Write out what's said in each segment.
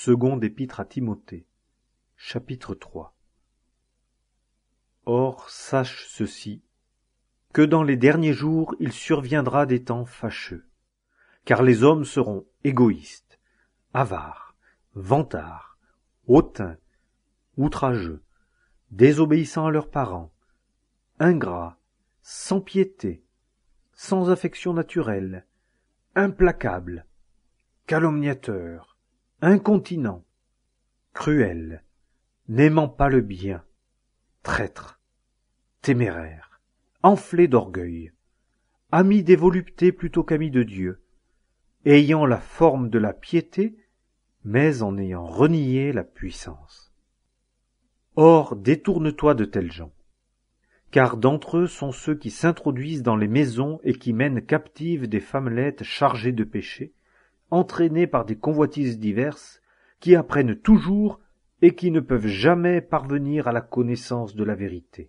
Seconde épître à Timothée, chapitre 3. Or, sache ceci, que dans les derniers jours il surviendra des temps fâcheux, car les hommes seront égoïstes, avares, vantards, hautains, outrageux, désobéissants à leurs parents, ingrats, sans piété, sans affection naturelle, implacables, calomniateurs, incontinents, cruels, n'aimant pas le bien, traîtres, téméraires, enflés d'orgueil, amis des voluptés plutôt qu'amis de Dieu, ayant la forme de la piété, mais en ayant renié la puissance. Or, détourne-toi de tels gens, car d'entre eux sont ceux qui s'introduisent dans les maisons et qui mènent captives des femmelettes chargées de péché, entraînées par des convoitises diverses, qui apprennent toujours et qui ne peuvent jamais parvenir à la connaissance de la vérité.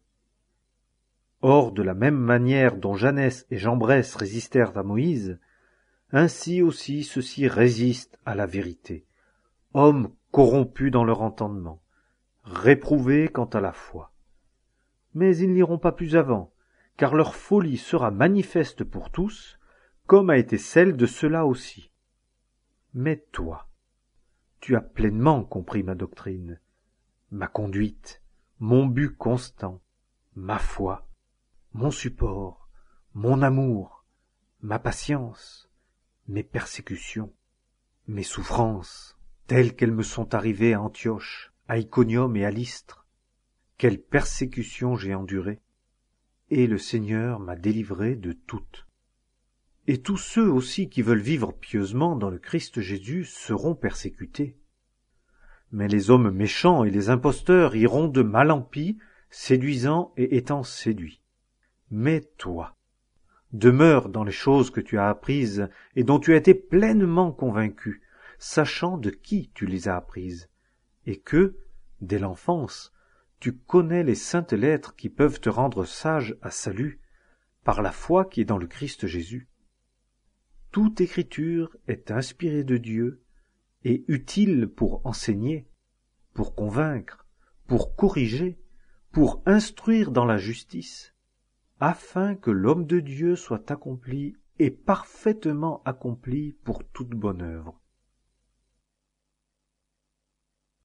Or, de la même manière dont Janès et Jambres résistèrent à Moïse, ainsi aussi ceux-ci résistent à la vérité, hommes corrompus dans leur entendement, réprouvés quant à la foi. Mais ils n'iront pas plus avant, car leur folie sera manifeste pour tous, comme a été celle de ceux-là aussi. Mais toi, tu as pleinement compris ma doctrine, ma conduite, mon but constant, ma foi, mon support, mon amour, ma patience, mes persécutions, mes souffrances, telles qu'elles me sont arrivées à Antioche, à Iconium et à Lystre. Quelle persécution j'ai endurée, et le Seigneur m'a délivré de toutes. Et tous ceux aussi qui veulent vivre pieusement dans le Christ Jésus seront persécutés. Mais les hommes méchants et les imposteurs iront de mal en pis, séduisant et étant séduits. Mais toi, demeure dans les choses que tu as apprises et dont tu as été pleinement convaincu, sachant de qui tu les as apprises, et que, dès l'enfance, tu connais les saintes lettres qui peuvent te rendre sage à salut, par la foi qui est dans le Christ Jésus. Toute écriture est inspirée de Dieu et utile pour enseigner, pour convaincre, pour corriger, pour instruire dans la justice, afin que l'homme de Dieu soit accompli et parfaitement accompli pour toute bonne œuvre.